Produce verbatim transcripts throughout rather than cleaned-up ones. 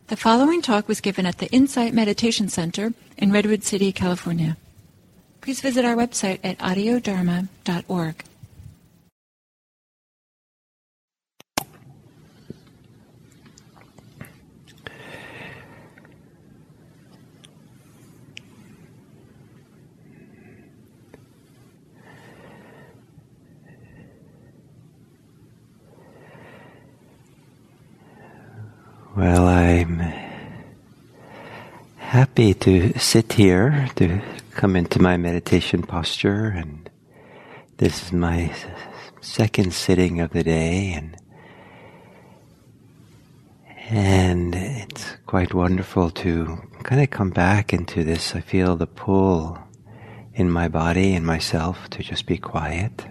The following talk was given at the Insight Meditation Center in Redwood City, California. Please visit our website at audio dharma dot org. Well, I'm happy to sit here, to come into my meditation posture, and this is my second sitting of the day, and and it's quite wonderful to kind of come back into this. I feel the pull in my body and myself to just be quiet,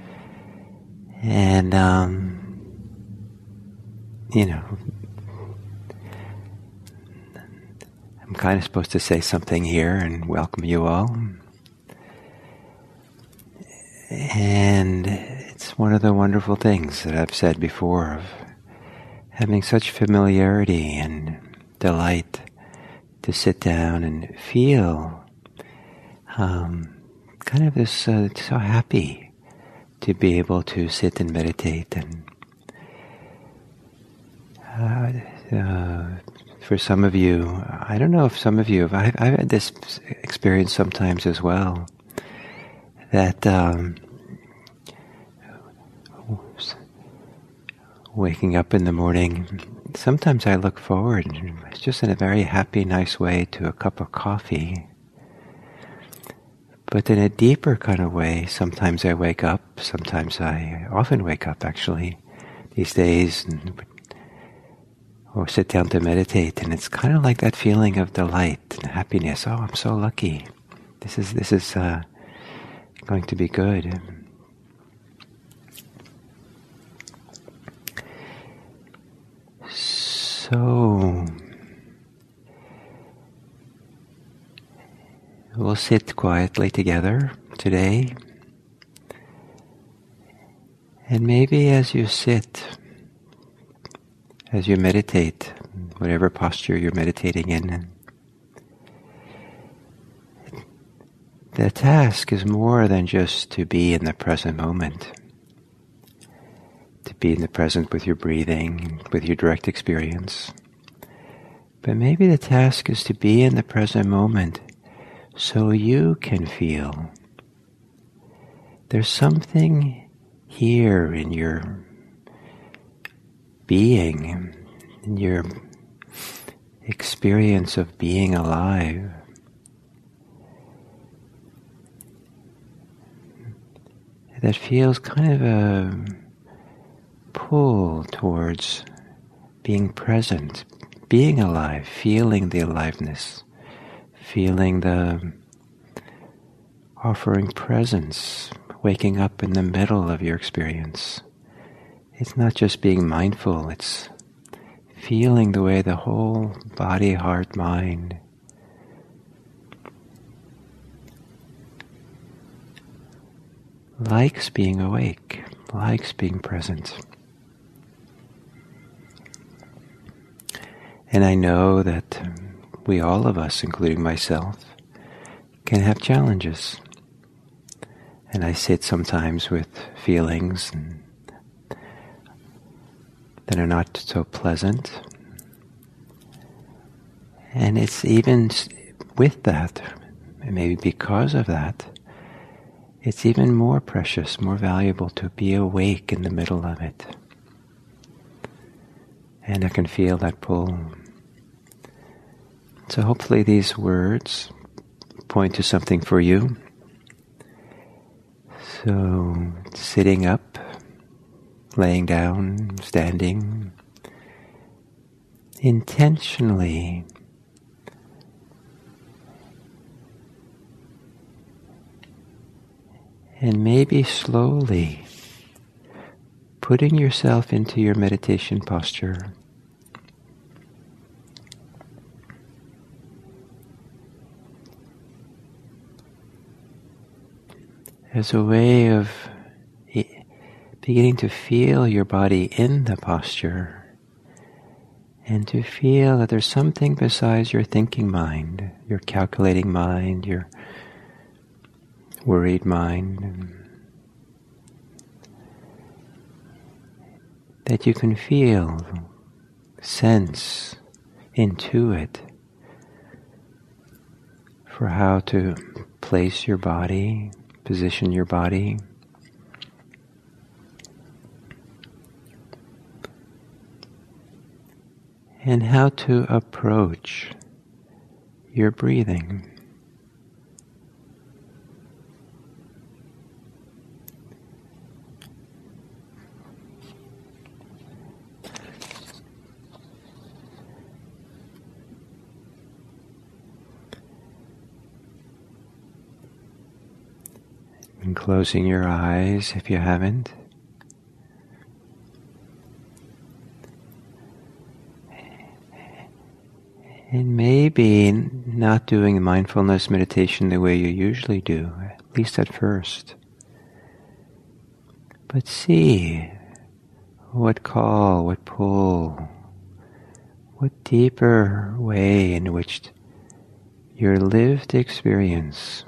and um, you know, I'm kind of supposed to say something here and welcome you all. And it's one of the wonderful things that I've said before of having such familiarity and delight to sit down and feel um, kind of this, uh, so happy to be able to sit and meditate. And uh, uh, For some of you, I don't know if some of you have, I've, I've had this experience sometimes as well, that um, waking up in the morning, sometimes I look forward, just in a very happy, nice way, to a cup of coffee. But in a deeper kind of way, sometimes I wake up, sometimes I often wake up actually, these days, and or sit down to meditate, and it's kind of like that feeling of delight and happiness. Oh, I'm so lucky. This is this is uh, going to be good. So we'll sit quietly together today, and maybe as you sit, as you meditate, whatever posture you're meditating in, the task is more than just to be in the present moment, to be in the present with your breathing, with your direct experience. But maybe the task is to be in the present moment so you can feel. There's something here in your being, in your experience of being alive, that feels kind of a pull towards being present, being alive, feeling the aliveness, feeling the offering presence, waking up in the middle of your experience. It's not just being mindful, it's feeling the way the whole body, heart, mind likes being awake, likes being present. And I know that we, all of us, including myself, can have challenges. And I sit sometimes with feelings and that are not so pleasant. And it's even with that, and maybe because of that, it's even more precious, more valuable to be awake in the middle of it. And I can feel that pull. So hopefully these words point to something for you. So sitting up, laying down, standing, intentionally and maybe slowly putting yourself into your meditation posture. As a way of beginning to feel your body in the posture And to feel that there's something besides your thinking mind, your calculating mind, your worried mind, that you can feel, sense, intuit for how to place your body, position your body. And how to approach your breathing. And closing your eyes if you haven't. And maybe not doing mindfulness meditation the way you usually do, at least at first. But see what call, what pull, what deeper way in which your lived experience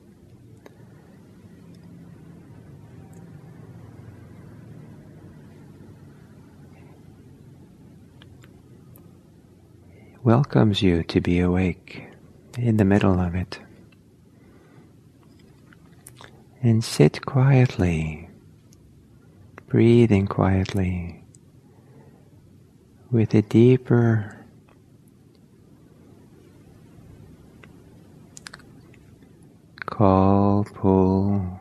welcomes you to be awake in the middle of it. And sit quietly, breathing quietly, with a deeper call, pull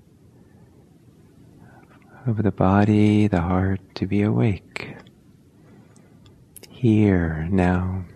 of the body, the heart to be awake, here, now.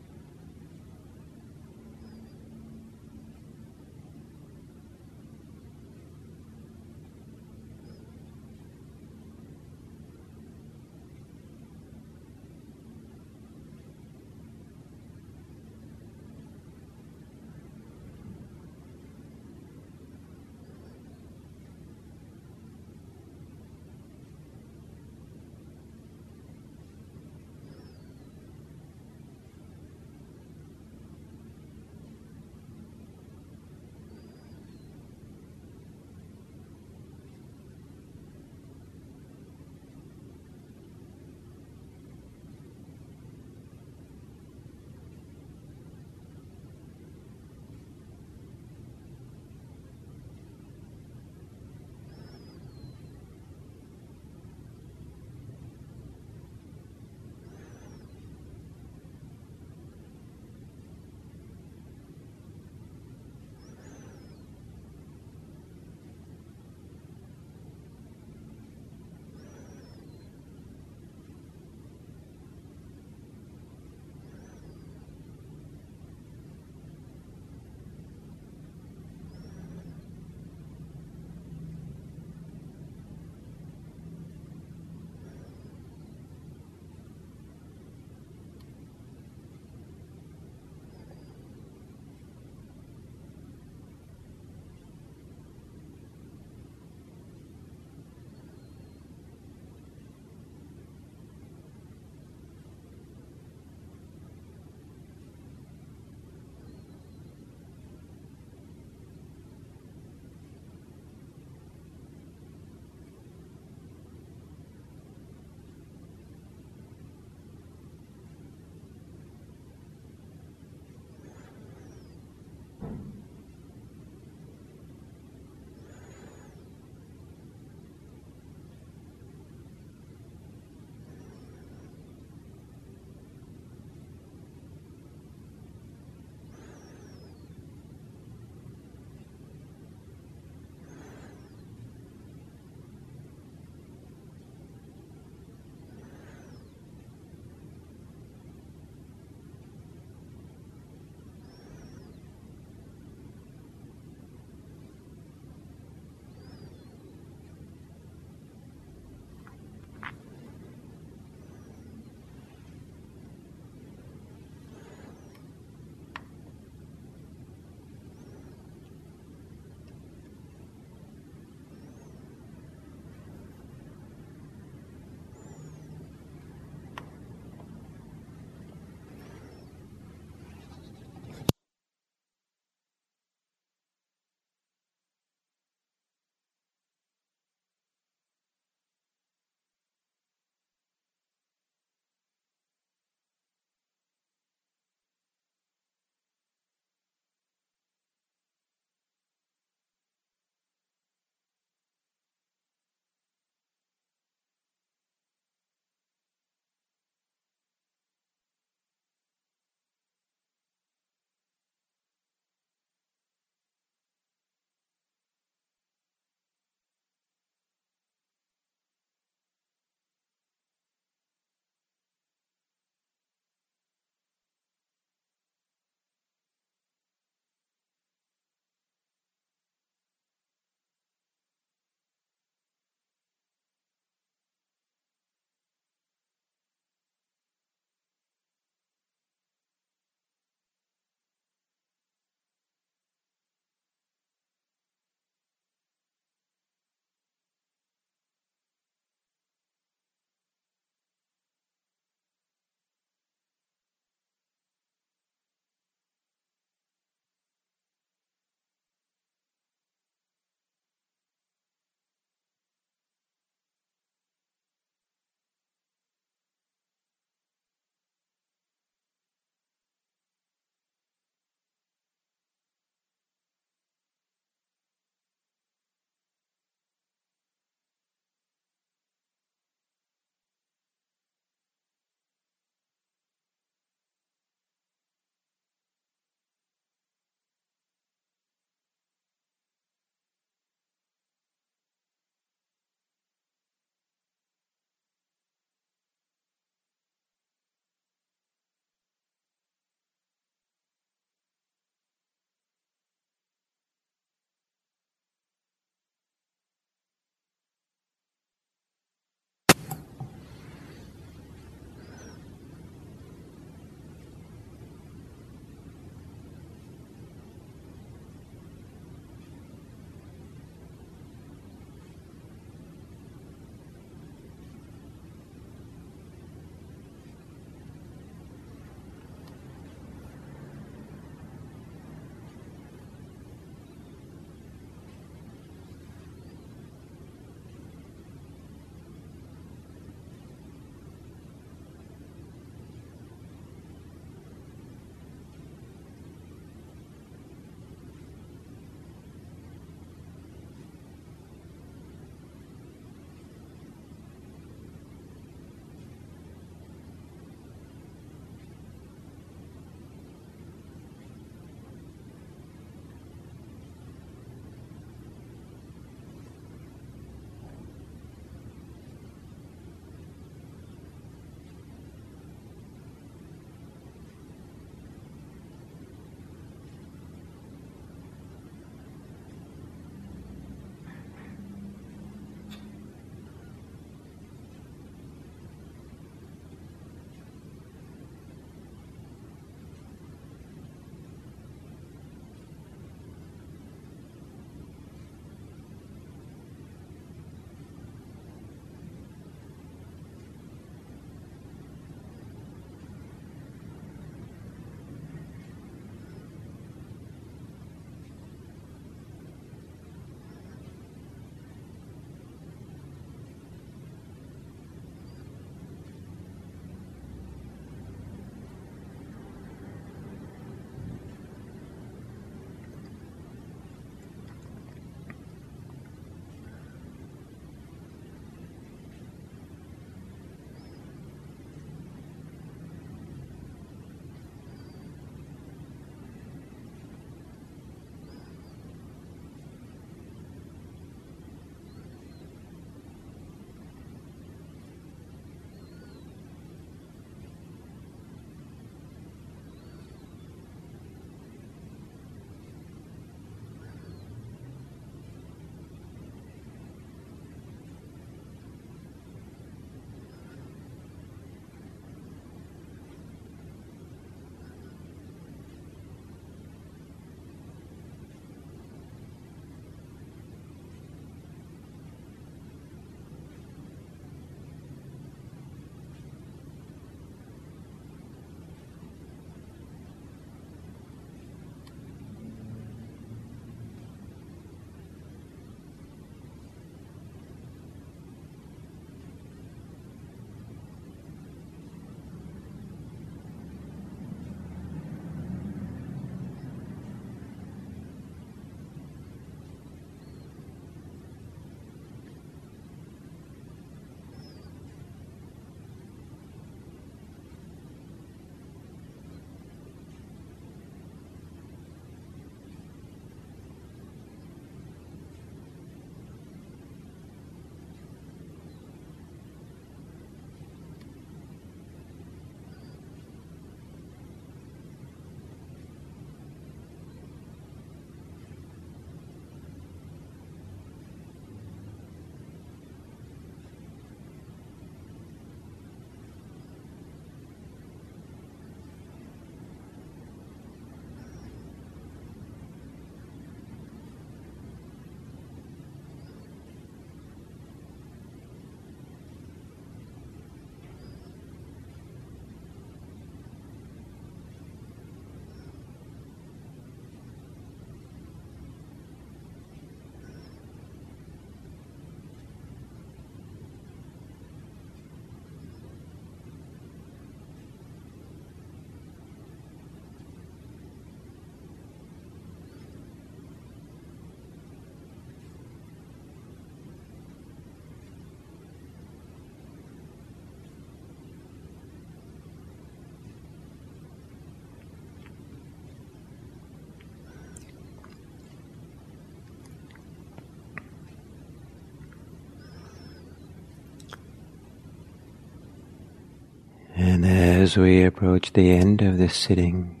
As we approach the end of this sitting,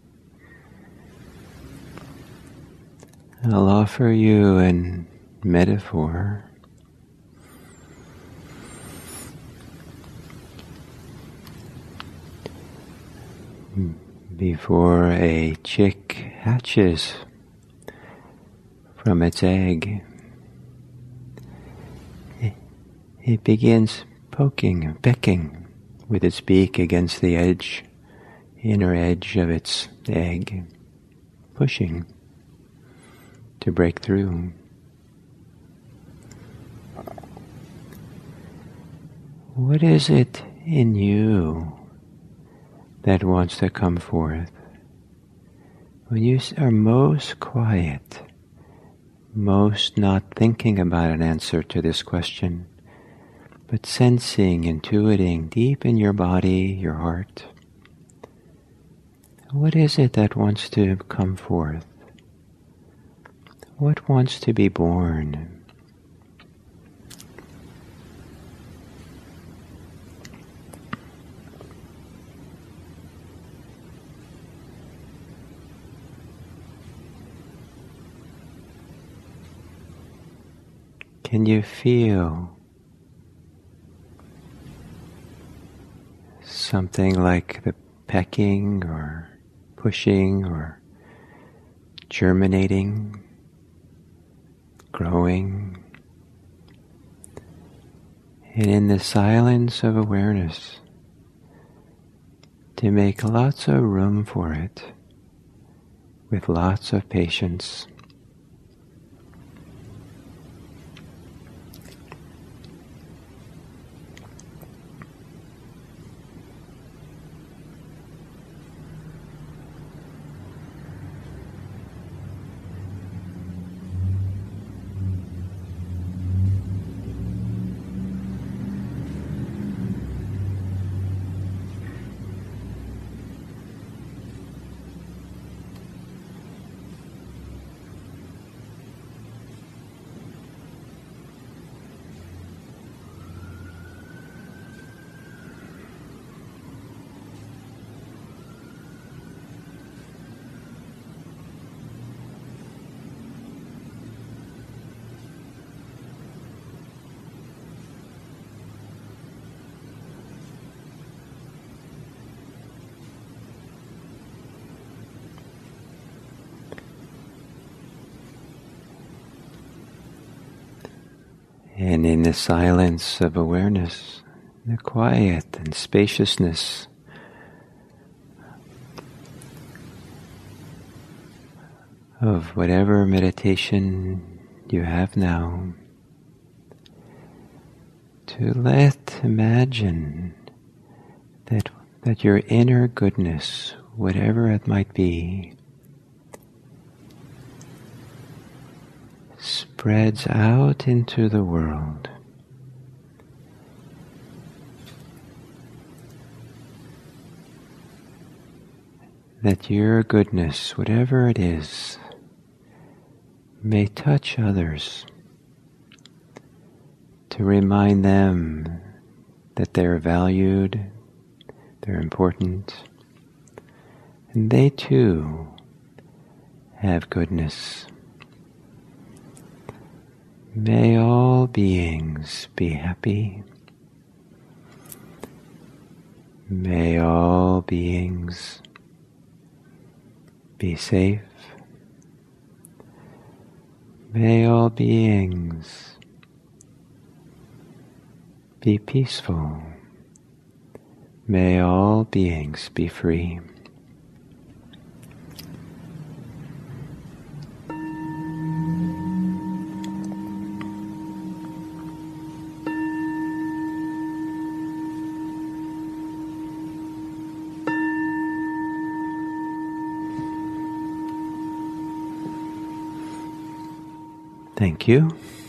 I'll offer you a metaphor. Before a chick hatches from its egg, it begins poking, pecking with its beak against the edge, inner edge of its egg, pushing to break through. What is it in you that wants to come forth? When you are most quiet, most not thinking about an answer to this question, but sensing, intuiting deep in your body, your heart, what is it that wants to come forth? What wants to be born? Can you feel something like the pecking or pushing or germinating, growing? And in the silence of awareness, to make lots of room for it with lots of patience. And in the silence of awareness, the quiet and spaciousness of whatever meditation you have now, to let imagine that, that your inner goodness, whatever it might be, spreads out into the world. That your goodness, whatever it is, may touch others, to remind them that they're valued, they're important, and they too have goodness. May all beings be happy. May all beings be safe. May all beings be peaceful. May all beings be free. Thank you.